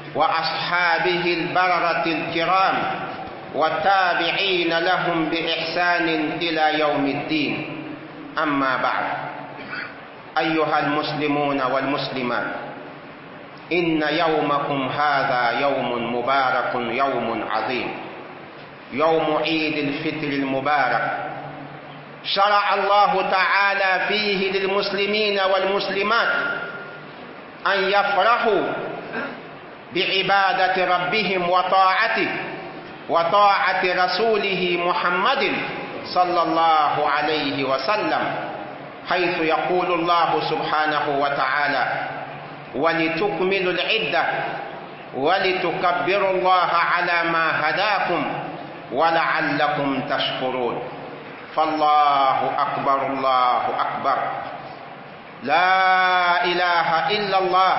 وأصحابه البررة الكرام والتابعين لهم بإحسان إلى يوم الدين. أما بعد، أيها المسلمون والمسلمات، إن يومكم هذا يوم مبارك، يوم عظيم، يوم عيد الفطر المبارك. شرع الله تعالى فيه للمسلمين والمسلمات أن يفرحوا بعبادة ربهم وطاعته وطاعة رسوله محمد صلى الله عليه وسلم، حيث يقول الله سبحانه وتعالى: ولتكملوا العدة ولتكبروا الله على ما هداكم ولعلكم تشكرون. فالله أكبر، الله أكبر، لا إله إلا الله،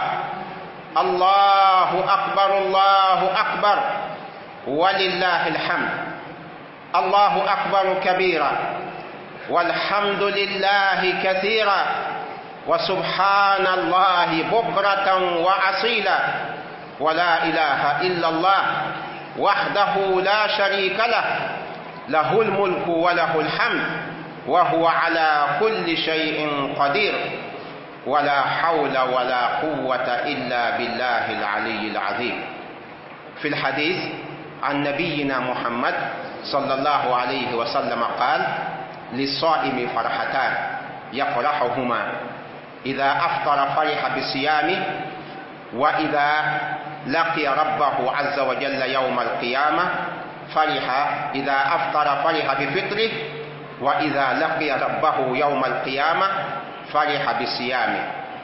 الله أكبر، الله أكبر، ولله الحمد. الله أكبر كبيرا، والحمد لله كثيرا، وسبحان الله بكرة وأصيلا، ولا إله إلا الله وحده لا شريك له، له الملك وله الحمد وهو على كل شيء قدير، ولا حول ولا قوة إلا بالله العلي العظيم. في الحديث عن نبينا محمد صلى الله عليه وسلم قال: للصائم فرحتان يفرحهما، إذا أفطر فرح بصيامه، وإذا لقي ربه عز وجل يوم القيامة فرح، إذا أفطر فرح بفطره، وإذا لقي ربه يوم القيامة فرح بصيامه.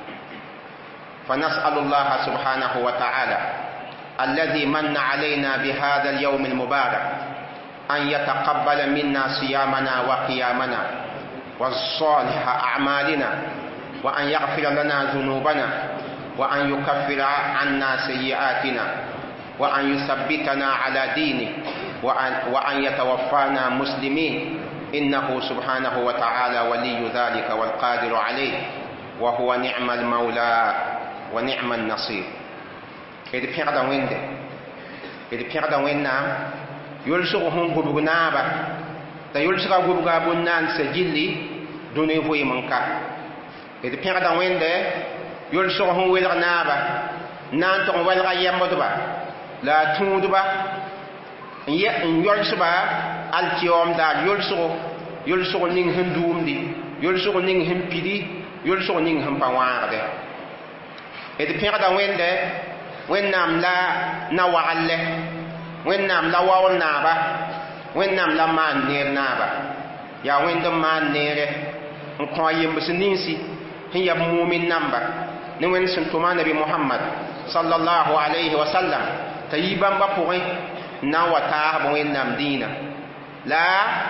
فنسأل الله سبحانه وتعالى الذي من علينا بهذا اليوم المبارك أن يتقبل منا صيامنا وقيامنا وصالح أعمالنا، وأن يغفر لنا ذنوبنا، وأن يكفر عنا سيئاتنا، وأن يثبتنا على دينه، وأن يتوفانا مسلمين، إنه سبحانه وتعالى ولي ذلك والقادر عليه، وهو نعم المولى ونعم النصير. إذ بيغدا وينده، إذ بيغدا وينام يلسغهم غبغنابا، تا يلسغا غبغا بنان سجلي دوني فوي منكا. إذ بيغدا وينده يلسغهم ويلغنابا نان تون ويلغا يمبدبا لا تودبا يلسبا الكيوم دار يلسغ نين هندومدي، يلسغ نين همبيدي، يلسغ نين همباوارده. إذ بيغدا وينده وينام لا نوالله، وينام لا واول نابا، وينام لا مان نير نابا، يا ويندم مان نيره نكويم بسنينسي هي مؤمن نمبر نوين سنتما نبي محمد صلى الله عليه وسلم تيبان بابوي ناوتا وينام دينا لا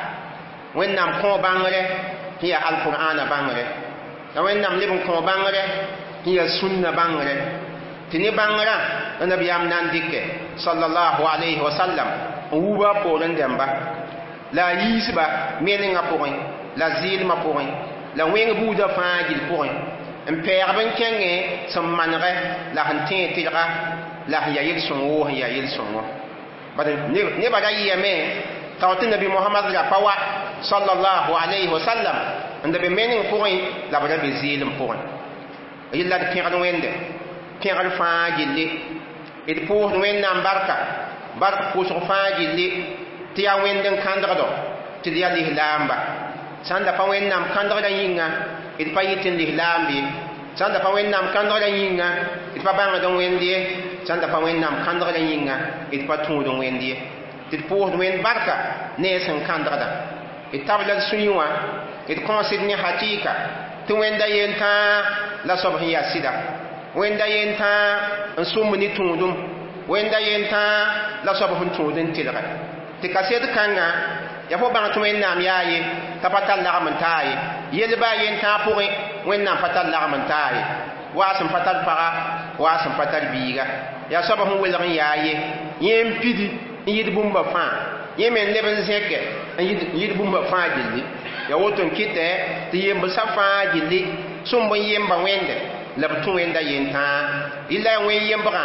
وينام كو بانغره هي القرآن بانغره، لا وينام لبن كو بانغره هي سنة بانغره. تني بانغرا النبي امنان ديكه صلى الله عليه وسلم وبا بولن دمبا لا يسبا مينغا بوين، لا زيل ما بوين، لا وين بودا فاجل بوين ان بير بن كينغي سمانغه لا هنتي تيغا لا هي يلسون هي يلسون بعد ني بدا يمه توت النبي محمد لا فوا صلى الله عليه وسلم النبي مينغ بوين لا بدا بزيل بوين يلا كيغا وينده كيغل فاجلي إذ بوه وينام بركة بوسو فاجلي تيا ويندن كاندغدو تديا ليه لامبا ساندا فا وينام كاندغدا يينغا إذ با يتن ليه لامبي ساندا فا وينام كاندغدا يينغا إذ با بانغدون ويندي ساندا فا وينام كاندغدا يينغا إذ با تودون ويندي إذ بوه وين بركة نيسن كاندغدا إذ تابلا سنيوا إذ كونسيدني حقيقة تو ويندا ينتا لا صبحيا سيدا wenda yenta nsumni tundum, wenda yenta la sobo tundun tilga ti kaset kanga ya fo bang tumen nam yaaye ta patal la ramantaaye yelba yenta pourri wenna patal la ramantaaye wasam patal para wasam patal biiga ya sobo hu welrin yaaye yem pidi yid bumba fa yemen leben zeke yid bumba fa gilli ya woton kite ti yemba safa gilli sumbo yemba wende la butun wenda yenta illa wen yembra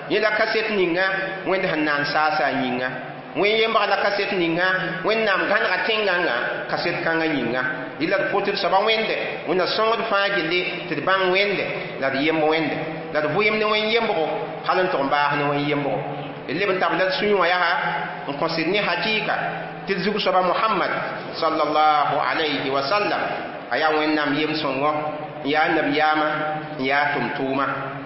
yela kaset ninga wẽnd sẽn na n saasa a yĩnga wẽn yembg la kaset ninga wẽnnaam gãnega tẽngãngã kaset kãngã yĩnga yɩla d pot d soaba wẽnde wẽnna sõngd fãa gilli tɩ d bãng wẽnde la d yemb wẽnde la d vɩɩm ne wẽn yembgo hal n tʋg n baas ne wẽn yembgo d leb n tab la d sũ-wã yaa n kõsd ne hakɩɩka tɩ d zug soaba mohamad sallallahu alayhi wa sallam a yaa wẽnnaam yem-sõngo n yaa nabiyaamã n yaa tʋm-tʋʋma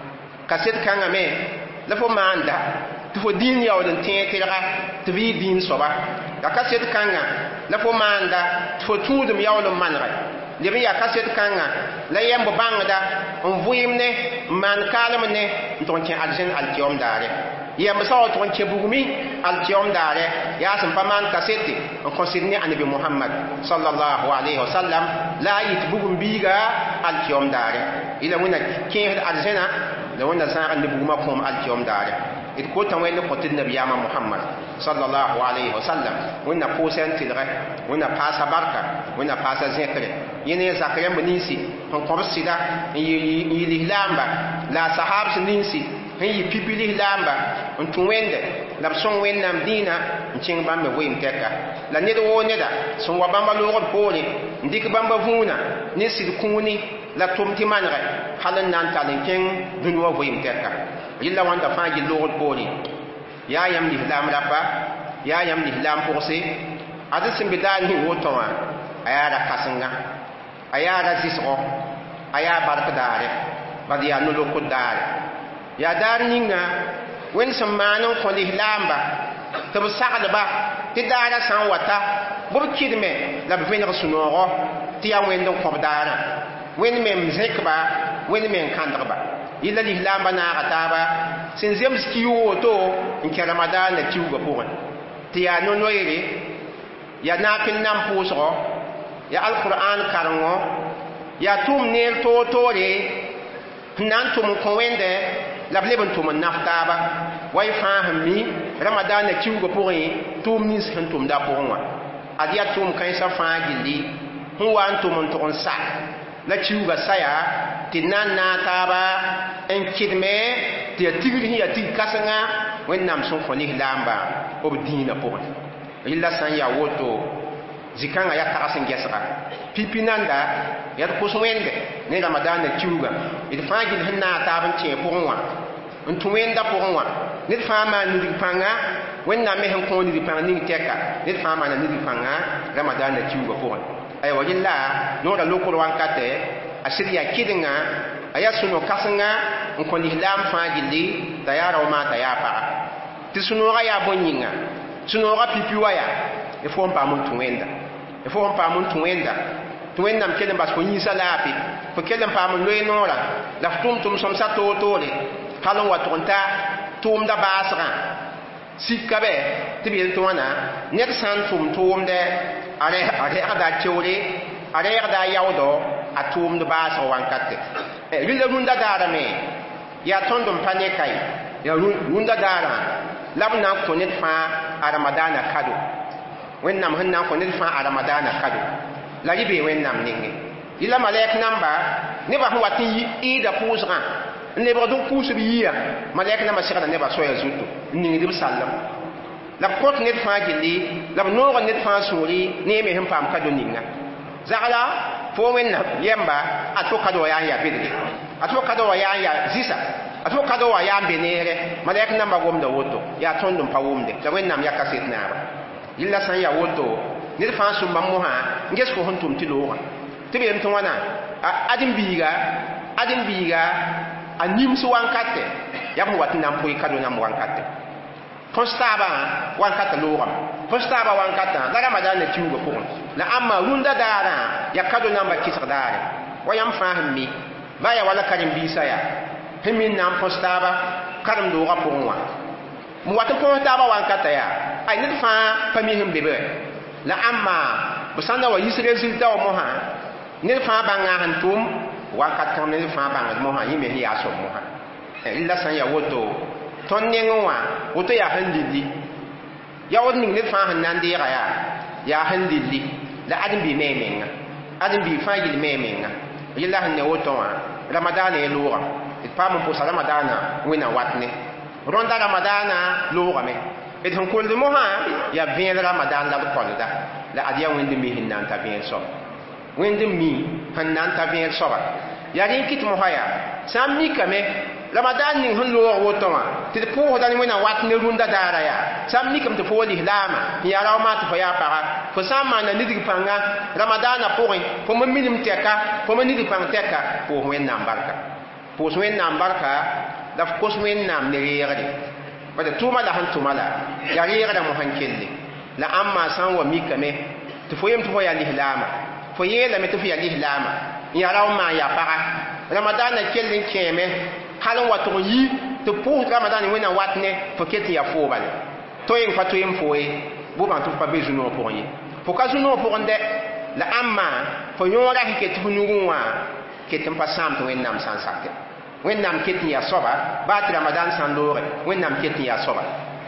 kaset kãngã me la fo maanda tɩ fo dĩin yaool n tẽeg tɩrga tɩ b yɩ dĩin soaba la kaset kãngã la fo maanda tɩ fo tũudum yaool n manege leb n yaa kaset kãngã la yɛmb bãngda n vɩɩm ne n maan kaalem ne n tʋg n kẽ alzẽn alkiom daare yɛmb sã wa tʋg n kẽ bugmi alkiom daare yaa sẽn pa maan kasete n kõsd ne anabi mohamad sallallahu alayhi wa sallam la a yɩ tɩ bugum biiga alkiom daare yɩla wẽnna kẽesd alzẽna la wẽnna zãag ne bugumã kõom alkiom daare d kota wẽnd kõt d nabiyaamã mohamad sallallahu alayhi wa sallam wẽnna pʋʋsɛ n tɩlgɛ wẽnna paasa barka wẽnna paasa zẽkre yẽ ne zak rẽmb ninsi n kõb sɩda n yɩ lislaamba la a sahaabs ninsi n yɩ pipi lislaamba n tũ wẽnde la b sõng wẽnnaam dĩinã n kẽng bãmb me vɩɩm tɛka la ned woo neda sẽn wa bãmba loogd poore n dɩk bãmba vũunã ne sɩd kũuni la tʋm tɩ manegɛ hal n na n tall n kẽng dũni wã vɩɩm tɛka yilla wãnda fãa gill loogd poore yaa yãmb lislaam rapa yaa yãmb lislaam pʋgse ad sẽn be daar ning woto wã a yaa ra kãsenga a yaa ra zɩsgɔ a yaa bark daare bad yaa no-lokd daare yaa daar ninga wẽnd sẽn maan n kõ lislaamba tɩ b saglba tɩ daarã sã n wata b b kɩdme la b vẽneg sũ-noogɔ tɩ yaa wẽnd n kõb daarã wẽnd me n zẽkba wẽnd me n kãndgba yɩla lislaamba naaga taaba sẽn zems kɩ woto n kẽ ramadaanã kiuugã pʋgẽ tɩ yaa no-noeere yaa naapɩl nam pʋʋsgɔ yaa alqur'an karengo yaa tʋʋm neer toor-toore n na n tʋm n kõ wẽnde la b leb n tʋm n naf taaba wa y fãa sẽn mi ramadaanã kiuugã pʋgẽ tʋʋm nins sẽn tʋmda pʋgẽ wã ad yaa tʋʋm kãensã fãa gilli sẽn wa n tʋm n tʋg n sa la kiuugã saya tɩ d na n naag taaba n kɩdme tɩ yaa tigr sẽn yaa tig kãsenga wẽnnaam sẽn kõ lislaambã b dĩinã pʋgẽ yella sã n yaa woto zĩ-kãngã yaa tags n gɛsga pipi nanda yaa d kʋs wẽnde ne ramadaanã kiuugã d fãa gill sẽn naag taab n tẽeg pʋgẽ wã n tũ wẽnda pʋgẽ wã ned fãa maan nudg pãnga wẽnnaam me sẽn kõ nudg pãng ning tɛka ned fãa maana nudg pãnga ramadaanã kiuugã pʋgẽ aywa yella noora lokr wãnkate a sɩd yaa kɩdengã a yaa sũ-no-kãsenga n kõ lislaam fãa gilli t'a yaa rao maa t'a yaa paga tɩ sũ-noogã yaa bõe yĩnga sũ-noogã pipi wa yaa y fo n paam n tũ wẽnda y fo n paam n tũ wẽnda tɩ wẽnnaam kell n bas fo yĩnsã laafɩ fo kell n paam n loe noorã la f tʋm sõmsã toor-toore hal n wa tʋg n ta tʋʋmda baasgã sika bɛ tɩ b yel tɩ wãna ned sã n tʋm tʋʋmdɛ a rɛgda teoore a rɛgda a yaoodɔ a tʋʋmd baasg wãnkate rɩla rũndã daarame yaa tõnd n pa neka ye yaa rũndã daarã la b na n kõ ned fãa a ramadaanã kado wẽnnaam sẽn na n kõ ned fãa a ramadaanã kado la rɩ bee wẽnnaam nenge yɩla malɛk namba nebã sẽn wat n yɩ ɩɩda pʋʋsgã n lebgd n pʋʋsb yɩa malɛk nambã segda nebã soɛɛ zutu n ningd b sallem la b kõt ned fãa gilli la b noogd ned fãa sũuri neeme sẽn paam kado ninga zagla fo wẽnnaam yɛmba a tɩ fo kado wã yaa n yaa bedre a tɩ fo kado wã yaa n yaa zɩsa a tɩ fo kado wã yaa n be neere malɛk nambã gomda woto yaa tõnd n pa wʋmde la wẽnnaam yaa kaset naaba yɩlla sã n yaa woto ned fãa sũmba mosã n ges fo sẽn tʋm tɩ loogã tɩ b yem tɩ wãna adem-biiga a nims wãnkate yaa bõe wat n na n pʋɩ kado namb wãnkate tõs taabã wãnkata loogame tõs taabã wãnkatã la ramadaanã kiuugã pʋgẽ la ãmma rũndã daarã yaa kado nambã kɩsg daare wa yãmb fãa sẽn mi ba yaa wala karen-biisã yaa sẽn mi n na n põs taaba karem-doogã pʋgẽ wã m wat n põs taabã wãnkata yaa ay ned fãa pa mi sẽn be bɩ la ãmma b sã n na wa yis resultat wã mosã ned fãa bãnga sẽn tʋm wãnkat kãm ned fãa bãngd mosã yẽ me sẽn yaa sõm mosã rɩla sã n yaa woto tõnd nengẽ wã woto yaa sẽn lilli yaood ning ned fãa sẽn na n deega yaa sẽn lilli la adem-bi mee menga adem-bi fãa yɩl mee menga yella sẽn ne woto wã ramadaanã ye loogã d paam n pʋsa ramadaanã wẽna wat ne ronda ramadana loogame et hon kol mo ha ya vien ramadan la ko da la adia wende mi hinnan ta vien so wende mi hannan ta vien so ba ya rin kit mo ha ya sam mi kame ramadan ning hon lo woto ma ti po da ni wena wat ne runda dara ya sam mi kam to fo li lama ya raw ma to ya para fo sam ma na nidi panga ramadan na po fo mo minim teka fo mo nidi pang teka po wen nam barka po wen nam barka da ko wen nam ne yere ba da tuma da han tuma la ya yere da mo han kelle la amma san wa mi kame to fo yem to ya li lama fo yela me to ya li lama ya raw ma ya para ramadan na kelle keme halon wato yi to pour ramadan wena watne fo keti ya fo bale to yin fa to yin fo e bo ban to pa bezu no pour yi fo ka zu no pour nde la amma fo yora hike to nuwa ketem pa sam to wennam san sakte wennam keti ya soba ba ramadan san lore wennam keti ya soba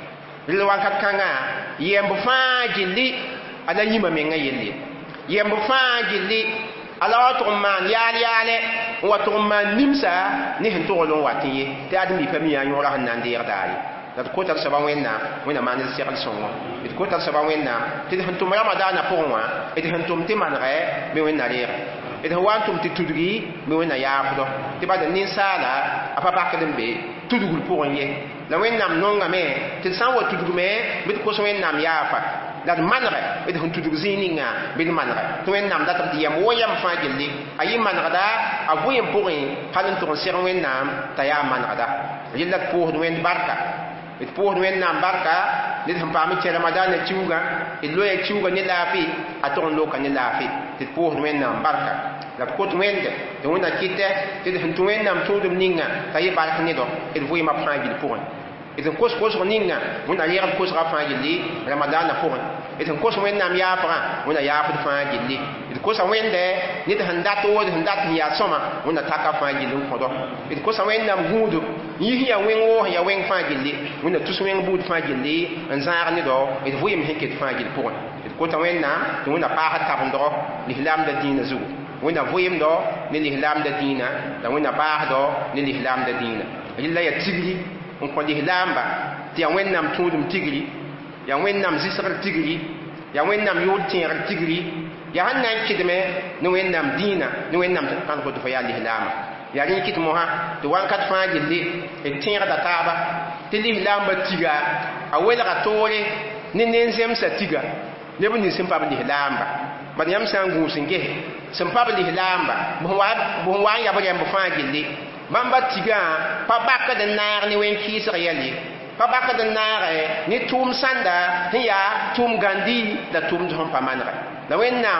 le wankat kanga yembo fa jilli ala yima menga yelle yembo fa jilli ala to man yale wa to man nimsa ni hin to lon watiye te admi fami ya yora hanan de yardari da ko tar saba wena man se xal songo it ko tar saba wena te hin to ramadan pour moi et hin to te manre me wena re et wan to te tudri me wena ya ko te ba de nin sala apa ba ka dembe tudugul pour ye la wena nonga me te san wa tudugul me bit ko so wena ya fa dat manre et hun tudug zininga bin manre to en nam dat diyam woyam fa gelli ayi manrada avuyen pourri halin to ser wen nam taya manrada yillat pour wen barka et pour wen nam barka nit ham pami ci ramadan e ciuga e loye ciuga ni lafi aton loka ni lafi et pour wen nam barka la ko to wende to wona kitte te hun to wen nam to dum ninga tayi barka ni do et voyama fa gil pour et en cause ninga on a lire cause rafa gilli ramadan na pour et en cause wen nam ya para on a ya pour fa gilli et cause wende nit handato handat ya soma on a taka fa gilli ko do et cause wen nam gudu yi ya wen wo ya wen fa gilli on a tous wen bud fa gilli en zaar ni do et voyem heket fa gilli pour et cause wen nam on a pa ha tabndo l'islam da dina zu on a voyem do ni l'islam da dina da on a pa do ni l'islam da dina illa ya tigli on ko lihlamba ti ya wennam tudum tigri ya wennam zisr tigri ya wennam yul tier tigri ya hanna kidme no wennam dina no wennam tan ko to ya lihlama ya ri kit moha to wan kat fa gilli e tier da taba ti lihlamba tiga a wela tore ni nenzem sa tiga le bu ni simpa bi lihlamba ba yam sangu singe simpa bi lihlamba bo wa ya ba yam fa gilli bamba tiga pa baka de nar ni wen kisr yali pa baka de nar ni tum sanda ya tum gandi da tum dhom pa manra la wen nam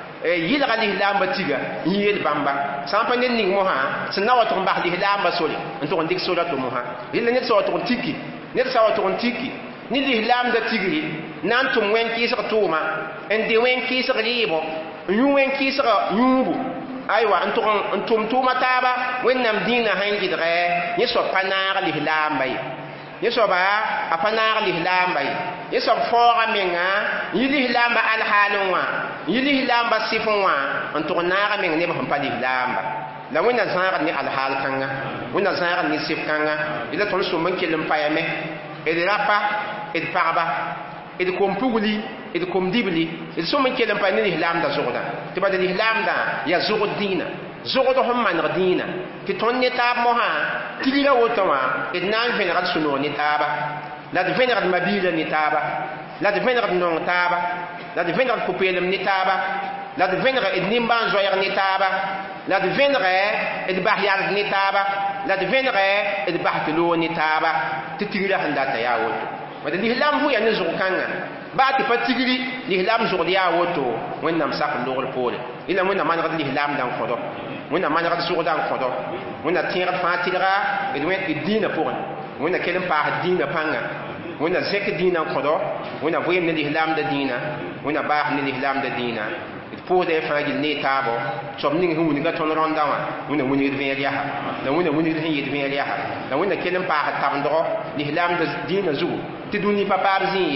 yil gali lamba tiga yil bamba sampa ne ning moha sna to mba li lamba soli to ndik sola to moha yil ne so to tiki ne so to tiki ni li lamba tigri nan tum wen kisr tuma en de wen kisr libo yu wen kisr yubu aywa antum tuma taba wennam dina hangidre yeso panar lihlamba yeso ba apanar lihlamba yeso fora menga yilihlamba alhalunwa yilihlamba sifunwa antunara menga ne ba lihlamba la wena zara ni alhal kanga wena zara ni sifkanga ila ton so man kelim payame ed rapa ed paraba ed kompuguli ed komdibli ed so man kelim payne lihlamba zoda ti ba lihlamba ya zogod dina zogod hom man dina ti ton ne tab moha tilira wotama ed nan venerat suno ni taba la de venerat mabila ni taba la de venerat non taba la de venerat popelem ni taba la de venerat ed nimban zoyer ni taba la de venerat ed bahyar ni taba la de venerat ed bahtelo ni taba ti tilira handata ya woto wada lihlam hu ya ne zokanga ba ti patigri lihlam zo ya woto wennam sak logol pole ila wennam man gad lihlam dan fodo wennam man gad zo dan fodo wennam tira fatira ed wen dina pore wennam kelem pa dina panga wennam zek dina fodo wennam voyem ne lihlam da dina wennam ba ne lihlam da dina pour des fois il n'est tabo som ning hu ni ga ton ronda wa wona woni de ven yaha da wona woni de hin de ven yaha da wona kelen pa ha tam do ni hilam de dina zu ti duni pa par zin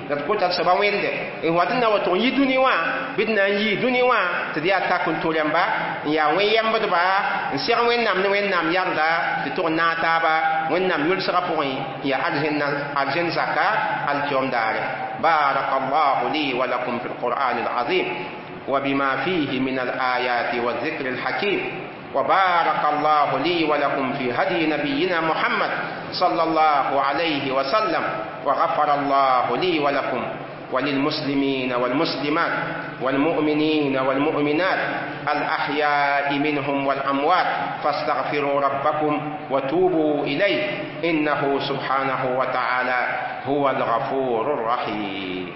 dat ko ta saba wende e wadna wato yi duni wa bidna yi duni wa ti dia ta kun to yamba ya wen yamba ba en ser wennam ne wennam yarda ti to na ta ba wennam yul sara point ya arjen zaka al jom dare barakallahu li wa lakum fil qur'anil azim wa bima fihi min al ayati wa dhikril hakim وبارك الله لي ولكم في هدي نبينا محمد صلى الله عليه وسلم وغفر الله لي ولكم وللمسلمين والمسلمات والمؤمنين والمؤمنات الأحياء منهم والأموات فاستغفروا ربكم وتوبوا إليه إنه سبحانه وتعالى هو الغفور الرحيم.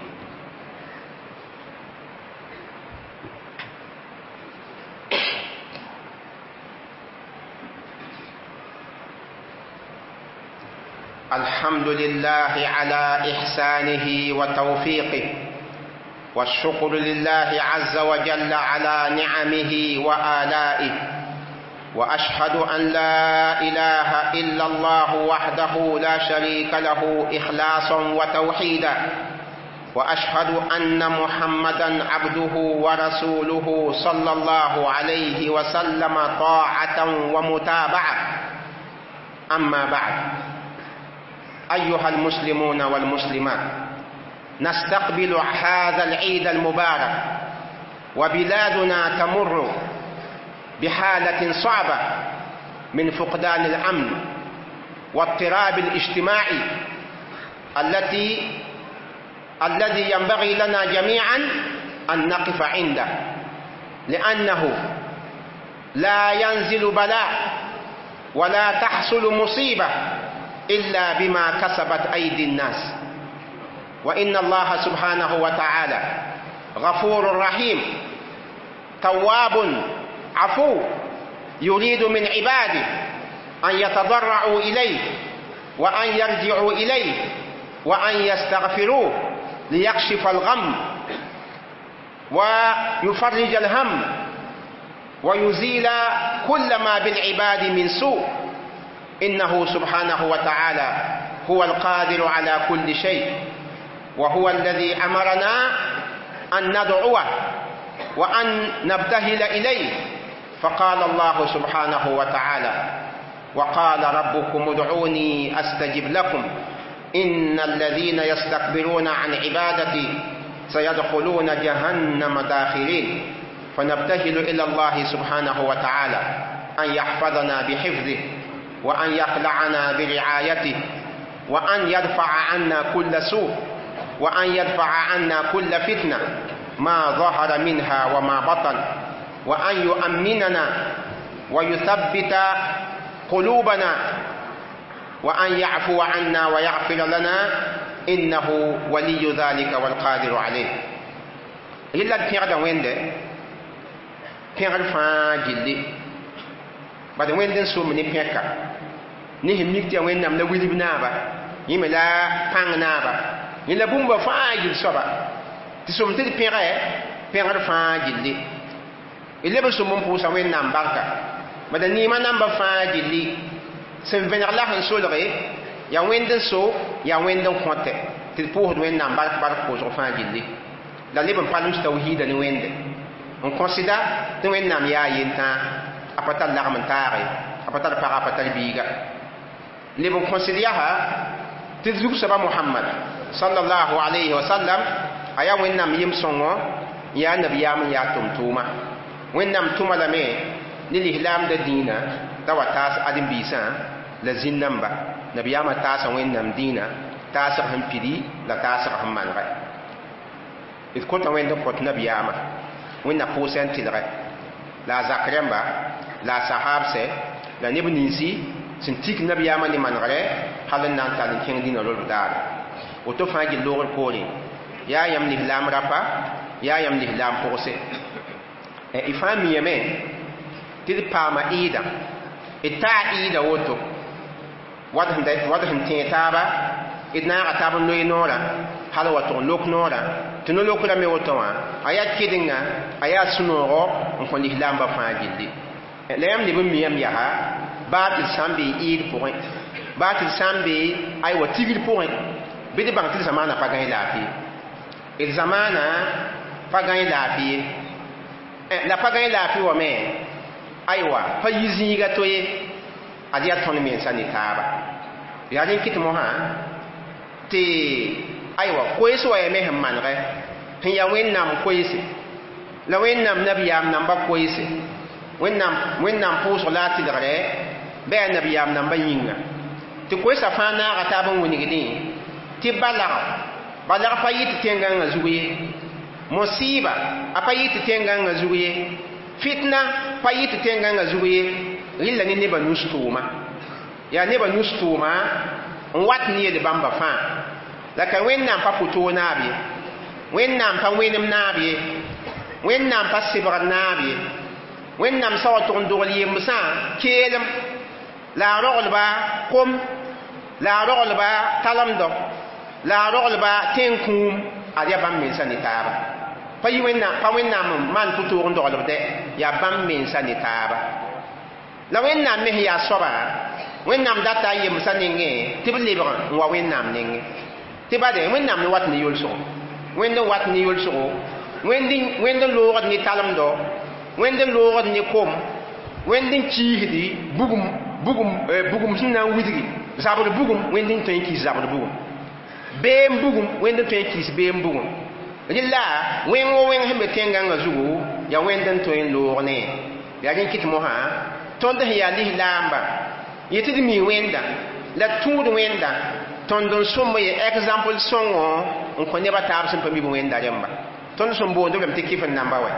الحمد لله على إحسانه وتوفيقه والشكر لله عز وجل على نعمه وآلائه وأشهد أن لا إله إلا الله وحده لا شريك له إخلاصا وتوحيدا وأشهد أن محمدا عبده ورسوله صلى الله عليه وسلم طاعة ومتابعة. أما بعد، أيها المسلمون والمسلمات، نستقبل هذا العيد المبارك وبلادنا تمر بحالة صعبة من فقدان الأمن واضطراب الاجتماعي الذي ينبغي لنا جميعا أن نقف عنده، لأنه لا ينزل بلاء ولا تحصل مصيبة إلا بما كسبت أيدي الناس. وإن الله سبحانه وتعالى غفور رحيم تواب عفو، يريد من عباده أن يتضرعوا إليه وأن يرجعوا إليه وأن يستغفروه ليكشف الغم ويفرج الهم ويزيل كل ما بالعباد من سوء. إنه سبحانه وتعالى هو القادر على كل شيء، وهو الذي أمرنا أن ندعوه وأن نبتهل إليه. فقال الله سبحانه وتعالى: وقال ربكم ادعوني أستجب لكم إن الذين يستكبرون عن عبادتي سيدخلون جهنم داخرين. فنبتهل إلى الله سبحانه وتعالى أن يحفظنا بحفظه وأن يخلعنا برعايته وأن يدفع عنا كل سوء وأن يدفع عنا كل فتنة ما ظهر منها وما بطن، وأن يؤمننا ويثبت قلوبنا وأن يعفو عنا ويغفر لنا إنه ولي ذلك والقادر عليه. إلا الكيرد وينده كيرد فاجلي بعد ويندن سومني بيكا نيه ميكتي وينام لا ويلي بنابا يملا بان نابا يلا بومبا فاجل صبا تسومتي بيرا بيرا فاجلي إلا بسومم بوسا وينام باركا بعد نيما نامبا فاجلي سن فينر لا هن سولري يا ويندن سو يا ويندن كونتي تي بوه وينام بارك بارك بوسو فاجلي لا ليبن بالوس توحيد ني ويند on considère que wennam ya yenta apatal larmentare apatal para apatal biga les bon considère tizuk saba Muhammad sallallahu alayhi wa sallam aya wennam yim songo ya nabiyam ya tumtuma wennam tuma la me ni l'islam de dina tawatas adim bisa la zinnamba nabiyam ta sa wennam dina ta sa han pidi la ta sa han manra it ko ta wendam ko nabiyama wẽnna pʋʋsẽ n tɩlgɛ la a zak rẽmba la a sahabsɛ la neb ninsi sẽn tik nabiyaamã ne manegrɛ hal n na n tall n kẽng dĩnã rol daare woto fãa gill loogr poorẽ yaa yãmb lislaam rapa yaa yãmb lislaam pʋgse y fãa miyame tɩ d paama ɩɩda d taa ɩɩda woto wad sẽn tẽe taaba d naaga taab n loe noorã hal wa tʋg n lok noorã tɩ no lokrame woto wã a yaa kɩdengã a yaa sũ-noogo n kõ lislaambã fãa gilli la yãmb leb n mi yãmb yaa baa tɩ d sã n bee ɩɩd pʋgẽ baa tɩ d sã n bee aywa tigr pʋgẽ bɩ d bãng tɩ d zamaana pa gãe laafɩ d zamaana pa gãe laafɩ la pa gãe laafɩ wame aywa pa yi zĩiga to ye ad yaa tõnd mensa ne taaba yaa rẽ kɩt mosã tɩ aywa koees wa yame sẽn manegɛ sẽn ya wẽnnaam koeese la wẽnnaam nabiyaam namba koeese wẽnnaam pʋʋsg la a tɩlgre bɩ yaa nabiyaam namba yĩnga tɩ koeesã fãa naaga taab n wingdẽ tɩ balg pa yɩ tɩ tẽngãngã zug ye mosɩɩba a pa yɩ tɩ tẽngãngã zug ye fitna pa yɩ tɩ tẽngãngã zug ye rɩla ne nebã nus tʋʋma yaa nebã nus tʋʋma n wat ne yel bãmba fãa la ka wẽnnaam pa pʋtoog naab ye wẽnnaam pa wẽnem naab ye wẽnnaam pa sɩbgd naab ye wẽnnaam sa wa tʋg n dogl yembsã keelem la a roglba kom la a roglba talemdo la a roglba tẽn-kũum ad yaa bãmb mensa ne taaba pa wẽnnaam n maan pʋtoog n doglb dɛ yaa bãmb mensa ne taaba la wẽnnaam me sẽn yaa soaba wẽnnaam data a yembsã nengẽ tɩ b lebg n wa wẽnnaam nengẽ tɩ bade wẽnnaam ne wat ne yolsgo wẽnd n wat ne yolsgo wẽnd n loogd ne talemdo wẽnd n loogd ne kom wẽnd n kiisdi bugum sẽn na n widgi zabd bugum wẽnd n tõe n kiis zabd bugum beem bugum wẽnd n tõe n kiis beem bugum rɩla wẽng wa wẽng sẽn be tẽngãngã zugu yaa wẽnd n tõe n loog ne yaa rẽ kɩt mosã tõnd sẽn yaa lislaamba yetɩ d mi wẽnda la tũud wẽnda tõnd n sõmb ye exemple sõngo n kõ nebã taab sẽn pa mi b wẽnda rẽmba tõnd sẽn boond b rẽmb tɩ kɩf n namba wɛ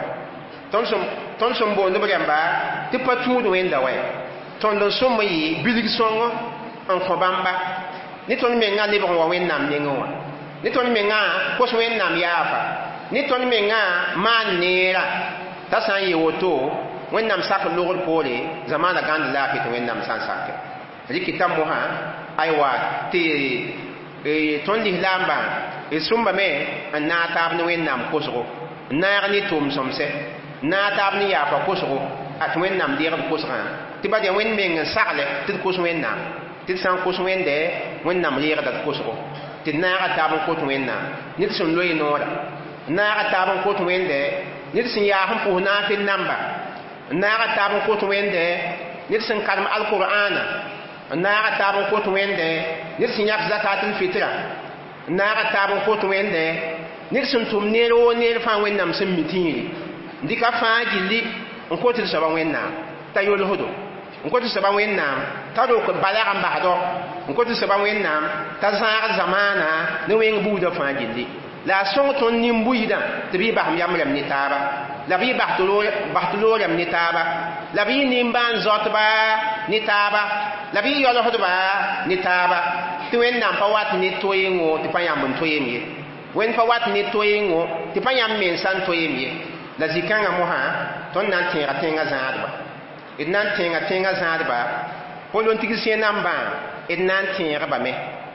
tõnd sẽn boond b rẽmba tɩ pa tũud wẽnda wɛ tõnd n sõmb ye bilg sõngo n kõ bãmba ne tõnd mengã lebg n wa wẽnnaam nengẽ wã ne tõnd mengã kos wẽnnaam yaafa ne tõnd mengã maan neera t'a sã n yɩ woto wẽnnaam sak logr poore zamaana gãnd laafɩ tɩ wẽnnaam sã n sake rɩkɩtã mosã aywa tɩ tõnd lislaambã d sõmbame n naag taab ne wẽnnaam kosgo n naag ne tʋʋm-sõmsɛ n naag taab ne yaafa kosgo tɩ wẽnnaam deegd kosgã tɩ bad ya wẽnd meng n sagle tɩ d kos wẽnnaam tɩ d sã n kos wẽnde wẽnnaam reegda d kosgo tɩ d naaga taab n kot wẽnnaam ned sẽn loe noora n naaga taab n kot wẽnde ned sẽn yaa sẽn pʋs naafɩl namba n naaga taab n kot wẽnde ned sẽn karem alkur'ana n naaga taab n kot wẽnde ned sẽn yãk zakatul fitra n naaga taab n kot wẽnde ned sẽn tʋm neer woo neer fãa wẽnnaam sẽn mi tĩiri n dɩka fãa gilli n kot d soaba wẽnnaam t'a yolsdo n kot d soaba wẽnnaam t'a rok balg n basdo n kot d soaba wẽnnaam t'a zãag zamaana ne wẽng buudã fãa gilli la a sõng tõnd nin-buiidã tɩ bɩ y basem yam rem ne taaba la bɩ y bas tɩ loog rem ne taaba la bɩ y nin-bãan zɔtba ne taaba la bɩ y yɔlsdba ne taaba tɩ wẽnnaam pa wat ne to-yengo tɩ pa yãmb n to-yem ye wẽnd pa wat ne to-yengo tɩ pa yãmb mensã n to-yem ye la zĩ-kãngã mosã tõnd na n tẽega tẽngã zãadba d na n tẽega tẽngã zãadba polon-tig-sẽ nambã d na n tẽegbame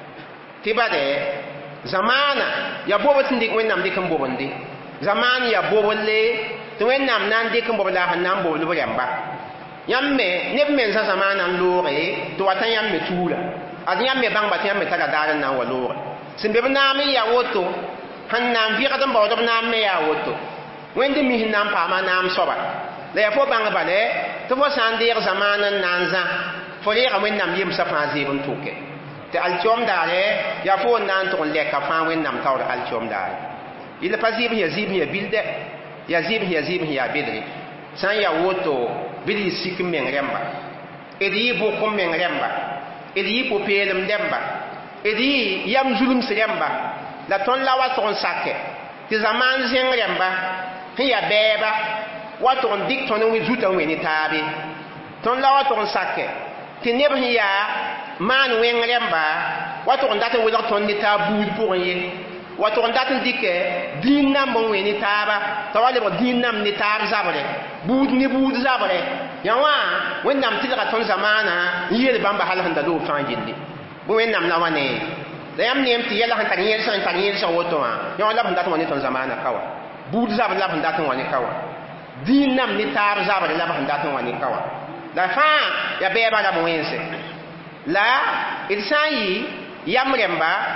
tɩ bade zamaana ya bobd sẽn dɩk wẽnnaam dɩk n bobende zamaan ya boble tɩ wẽnnaam na n dɩk n bob la sẽn na n bobl b rẽmba yãmb me neb mensã zamaana n looge tɩ wata yãmb me tuura ad yãmb me bãngba tɩ yãmb me tara daar n na n wa loogre sẽn be b naam n ya woto sẽn na n vɩgd n baood b naam me yaa woto wẽnd mi sẽn na n paama naam soaba la ya fo bãng bale tɩ fo sã n deeg zamaan n na n zã fo reega wẽnnaam yemsã fãa zeeb n tʋke tɩ alkiom daare yaa fo n na n tʋg n lɛka fãa wẽnnaam taoor alkiom daare yɩl pa zɩɩb sẽn ya bildɛ yaa zɩɩb sẽn yaa bedre sã n ya woto bɩ d yɩ sik n meng rẽmba d yɩ bʋk n meng rẽmba d yɩ po-peelem rẽmba d yɩ yam zulums rẽmba la tõnd la wa tʋg n sake tɩ zamaan zẽng rẽmba sẽn ya bɛɛba wa tʋg n dɩk tõnd n zutã n we ne taabe tõnd la wa tʋg n sake tɩ neb sẽn yaa maan wẽng rẽmba wa tʋg n dat n welg tõnd ne taab buud pʋgẽ ye wa tʋg n dat n dɩkɛ dĩin namb n we ne taaba t'a wa lebg dĩin namb ne taab zabre buud ne buud zabre yã wã wẽnnaam tɩlga tõnd zamaana n yeel bãmba hal sẽn da loog fãa gilli bõe wẽnnaam la wa ne la yãmb neem tɩ yɛla sẽn tar yẽelsg n tar yẽelsg woto wã yã wã la b sẽn dat n wa ne tõnd zamaana ka wa buud zabr la b sẽn dat n wa ne ka wa dĩin namb ne taab zabre la b sẽn dat n wa ne ka wa la fãa ya bɛɛba rab wẽnse la d sã n yɩ yam rẽmba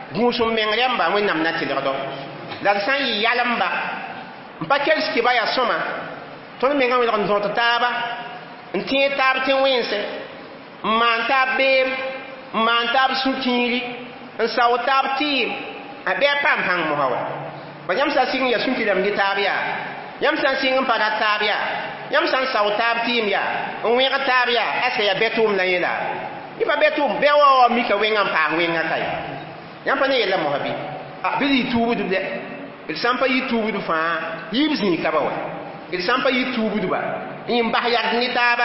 gũusum meng rẽmba wẽnnaam na tɩlgdo la d sã n yɩ yalmba n pa kels tɩ ba yaa sõma tõnd menga wẽlg n dõt taaba n tẽeg taab tẽ-wẽnse n maan taab beem n maan taab sũ-kĩiri n sao taab tɩɩm a bɩ a paam pãng mosã wa ba yãmb sã n sɩng n yaa sũ-kɩrame dɩ taab yaa yãmb sã n sɩng n pa rat taab yaa yãmb sã n sao taab tɩɩm yaa n wẽg taab yaa ɛsga yaa bɛ-tʋʋm la yẽla y pa bɛ-tʋʋm bɛ wa mika wẽngã n paas wẽngã ka ye yãmb pa ne yella mosã bɩ bɩ d yɩ tuubd dɛ d sã n pa yɩ tuubd fãa yiib zĩig ka ba wa d sã n pa yɩ tuubdba n yɩ bas yard ne taaba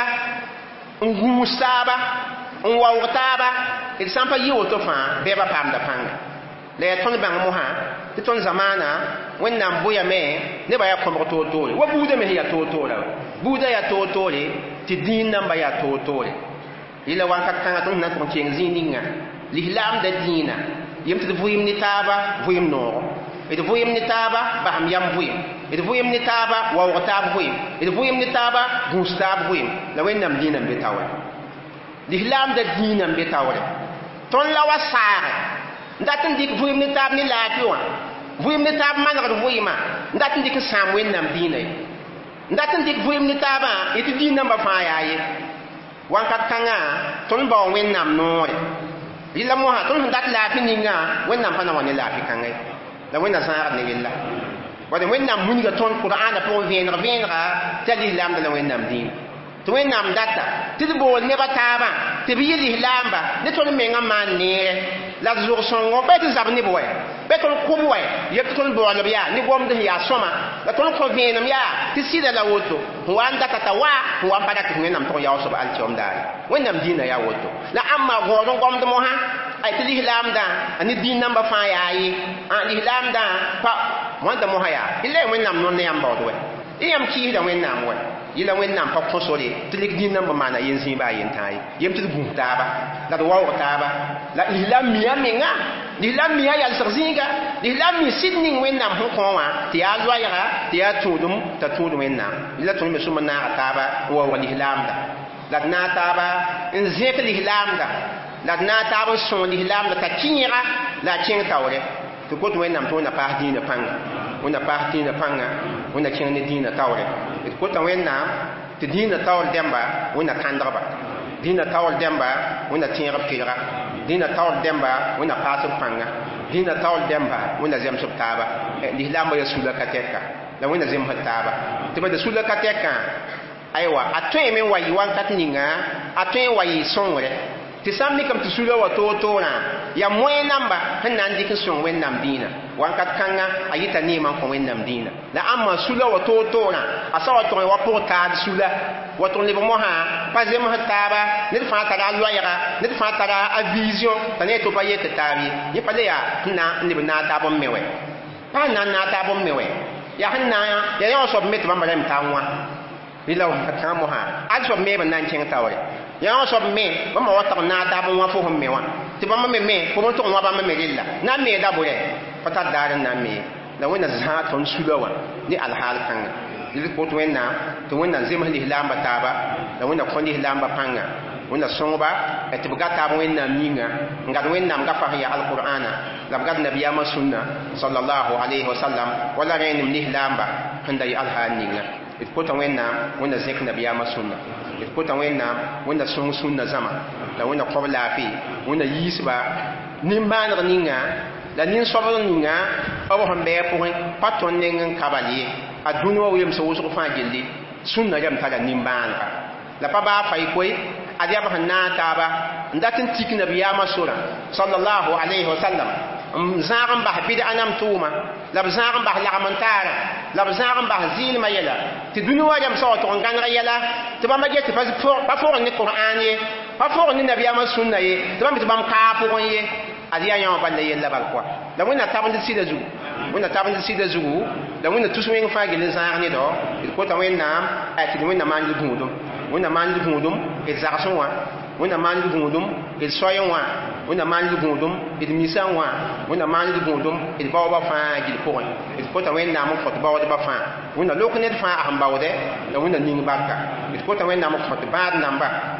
n gũus taaba n waoog taaba d sã n pa yɩ woto fãa bɛɛba paamda pãnga la yaa tõnd bãng mosã tɩ tõnd zamaana wẽnnaam boyame nebã yaa kõbg toor-toore wa buudã me yaa toor-toora buudã yaa toor-toore tɩ dĩin namba yaa toor-toore yɩla wãnkat kãngã tõnd na n tʋg kẽeng zĩig ninga lislaamda dĩinã yem tɩ d vɩɩm ne taaba vɩɩm noogo d vɩɩm ne taaba basem yam vɩɩm d vɩɩm ne taaba waoog taab vɩɩm d vɩɩm ne taaba gũus taab vɩɩm la wẽnnaam dĩinã n be taoore lislaamda dĩinã n be taoore tõnd la wa saage n dat n dɩk vɩɩm ne taab ne laafɩ wã vɩɩm ne taab manegd vɩɩmã n dat n dɩk n sãam wẽnnaam dĩinã ye n dat n dɩk vɩɩm ne taabã tɩ dĩin nambã fãa yaa ye wãnkat kãngã tõnd bao wẽnnaam noore yɩla mosã tõnd sẽn dat laafɩ ningã wẽnnaam pa na wa ne laafɩ kãngã ye la wẽnna zãagd ne yella bad wẽnnaam wilga tõnd qur'ana pʋgẽ vẽenega t'a lislaamda la wẽnnaam dĩinã tɩ wẽnnaam data tɩ d bool nebã taabã tɩ b yɩ lislaamba ne tõnd mengã maan neere la d zʋg sõngo pa tɩ zab neb wɛ pa tõnd kʋb wɛ yek tɩ tõnd baoolb yaa ne gomd sẽn yaa sõma la tõnd kõ vẽenem yaa tɩ sɩda la woto n wa n data t'a wa n wa n pa dat tɩ wẽnnaam tʋg yaoosb altɩom daare wẽnnaam dĩinã yaa woto la ãmma good n gomd mosã ay tɩ lislaamdã a ne dĩin nambã fãa yaa ye lislaamdã pa wãnda mosã yaa yɩla ya wẽnnaam nonda yãmb baood wɛ y yãmb kɩɩsda wẽnnaam wɛ yɩla wẽnnaam pa kõ sore tɩ lik dĩin nambã maana yen zĩiba a yen-tãa ye yem tɩ d gũus taaba la d waoog taaba la lislaam mia menga lislaam mia yalsg zĩiga lislaam mi sɩd ning wẽnnaam sẽn kõ wã tɩ yaa loɛɛga tɩ yaa tũudum t'a tũud wẽnnaam yɩla tõnd me sũm n naaga taaba n waoog lislaamda la d naa taaba n zẽk lislaamda la d naa taab n sõng lislaamda t'a kẽega la a kẽng taoore tɩ kot wẽnnaam tɩ wẽnna paas dĩinã pãnga wẽnna paas dĩinã pãnga wẽnna kẽng ne dĩinã taoore d kota wẽnnaam tɩ dĩinã taoor dẽmba wẽnna kãndgba dĩinã taoor dẽmba wẽnna tẽeg pɩlga dĩinã taoor dẽmba wẽnna paasb pãnga dĩinã taoor dẽmba wẽnna zemsb taaba lislaambã yaa sula ka tɛka la wẽnna zemsd taaba tɩ bada sula ka tɛkã aywa a tõeme n wa yɩ wãnkat ninga a tõe n wa yɩ sõngre tɩ sã n mikame tɩ sula wa toor-toorã yaa moẽ namba sẽn na n dɩk n sõng wẽnnaam dĩinã wãnkat kãngã a yɩta neemã n kõ wẽnnaam dĩinã la ãmma sula wa toor-toorã a sa wa tʋg wa pʋg taad sula wa tʋg leb mosã pa zemsd taaba ned fãa tara a loɛɛga ned fãa tara a vision t'a ne tɩ pa yet taab ye yẽ pa le yaa sẽn na n leb naag taab n me wɛ pa sẽn na n naag taab n me wɛ yaa sẽn na yaa yã wa soab me tɩ bãmba rãmb taa wã rɩla wãnkat kãngã mosã ad soab me b n na n kẽng taoore yaa wã soab me bãmba wa tag naag taab n wã fo sẽn me wã tɩ bãmba me me fo bõn tʋg n wã bãmba me rella na n meeda bʋrɛ pa tar daar n na n mee la wẽnna zãag tõnd sula wã ne alhaal kãngã d kot wẽnnaam tɩ wẽnna zems lislaamba taaba la wẽnna kõ lislaamba pãnga wẽnna sõngba tɩ b gat taab wẽnnaam yĩnga n gad wẽnnaam gafã sẽn yaa alqur'ana la b gad nabiyaamã sũnna sallallahu alayhi wa sallam wala rẽenem lislaamba sẽn da yɩ alhaal ninga d kota wẽnnaam wẽnna zẽk nabiyaamã sũnna d kota wẽnnaam wẽnna sõng sũnna zãma la wẽnna kõb laafɩ wẽnna yiisba nin-bãaneg ninga la nin-soabg ninga b sẽn bɩa pʋgẽ pa tõnd neng n kabal ye a dũni wa wemsa wʋsg fãa gilli sũnna rãmb tara nin-bãanega la pa baa fay koe ad yab sẽn na n taaba n dat n tik nabiyaamã sorã sallallahu alayhi wa sallam n zãag n bas bɩd-a nam tʋʋma la b zãag n bas lagm-n-taarã la b zãag n bas zɩɩlmã yɛla tɩ dũni wa rãmb sã wa tʋg n gãneg yɛla tɩ bãmba get tɩ pa fogr ne qur'an ye pa fogr ne nabiyaamã sũnna ye tɩ bãmb tɩ bãmb kaa pʋgẽ ye ad yaa yã wã balla yella bal koa la wẽnna tabend sɩda zugu wẽnna tabend sɩda zugu la wẽnna tus wẽng fãa gell n zãag ne dao d kota wẽnnaam tɩ d wẽnna maan d gũudum wẽnna maan d gũudum d zagsẽ wã wẽnna maan d gũudum d soɛ wã wẽnna maan d gũudum d misã wã wẽnna maan d gũudum d baoobã fãa gil pʋgẽ d kota wẽnnaam n kõt baoodbã fãa wẽnna lok ned fãa a sẽn baoodɛ la wẽnna ning barka d kota wẽnnaam n kõt bãad namba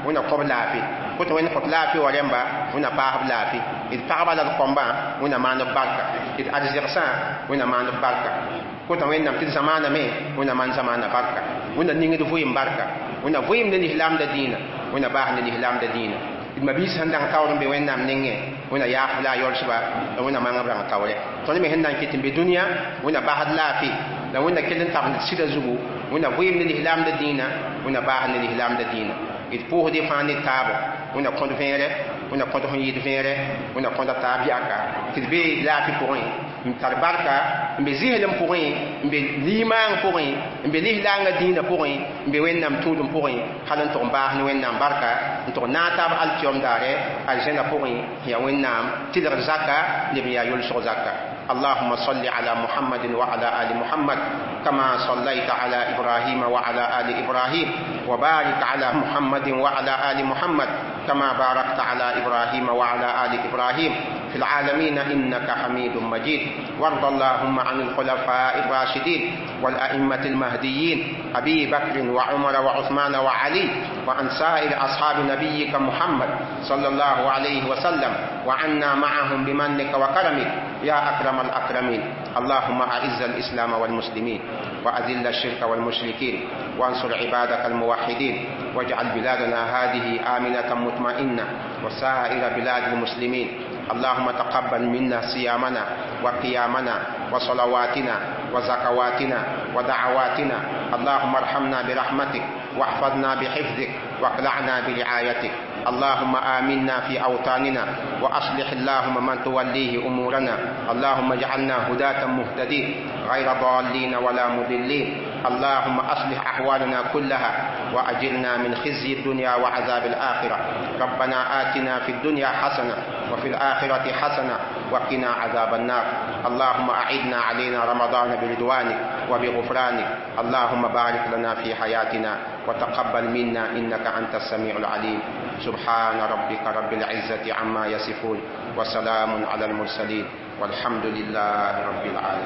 wẽnna kõb laafɩ kʋtɩ wẽnd kõt laafɩ wa rẽmba wẽnna paasb laafɩ d pagba la d kõmba wẽnna maan b barka d ad zegsã wẽnna maan b barka kʋtɩ wẽnnaam tɩ d zamaana me wẽnna maan zamaana barka wẽnna ning d vɩɩm barka wẽnna vɩɩm ne lislaamda dĩinã wẽnna baas ne lislaamda dĩinã d mabiis sẽn dãng taoor n be wẽnnaam nengẽ wẽnna yaaf la a yolsba la wẽnna mangb rãng taoorɛ tõnd me sẽn na n kɩt n be dũniyã wẽnna basd laafɩ la wẽnna kell n tabsd sɩda zugu wẽnna vɩɩm ne lislaamda dĩinã wẽnna baas ne lislaamda dĩinã d pʋʋsde fãa ne taabo wẽnna kõd vẽerɛ wẽnna kõd fõn yɩɩd vẽerɛ wẽnna kõda taab yaka tɩ d bee laafɩ pʋgẽ n tar barka n be zislem pʋgẽ n be liimaang pʋgẽ n be lislaangã dĩinã pʋgẽ n be wẽnnaam tũudum pʋgẽ hal n tʋg n baas ne wẽnnaam barka n tʋg na n taab altɩɔm daare aljãnã pʋgẽ ya wẽnnaam tɩlgd zaka leb n yaa yʋlsg zaka. اللهم صل على محمد وعلى آل محمد كما صليت على إبراهيم وعلى آل إبراهيم وبارك على محمد وعلى آل محمد كما باركت على إبراهيم وعلى آل إبراهيم في العالمين إنك حميد مجيد. وارض اللهم عن الخلفاء الراشدين والأئمة المهديين أبي بكر وعمر وعثمان وعلي وعن سائر أصحاب نبيك محمد صلى الله عليه وسلم وعنا معهم بمنك وكرمك يا أكرم الأكرمين. اللهم أعز الإسلام والمسلمين وأذل الشرك والمشركين وانصر عبادك الموحدين واجعل بلادنا هذه آمنة مطمئنة وسائر بلاد المسلمين. اللهم تقبل منا صيامنا وقيامنا وصلواتنا وزكواتنا ودعواتنا. اللهم ارحمنا برحمتك واحفظنا بحفظك واقلعنا برعايتك. اللهم آمنا في أوطاننا وأصلح اللهم من توليه أمورنا. اللهم اجعلنا هداة مهتدين غير ضالين ولا مضلين. اللهم أصلح أحوالنا كلها وأجرنا من خزي الدنيا وعذاب الآخرة. ربنا آتنا في الدنيا حسنة وفي الآخرة حسنة وقنا عذاب النار. اللهم أعدنا علينا رمضان برضوانك وبغفرانك. اللهم بارك لنا في حياتنا وتقبل منا إنك أنت السميع العليم. سبحان ربك رب العزة عما يصفون وسلام على المرسلين والحمد لله رب العالمين.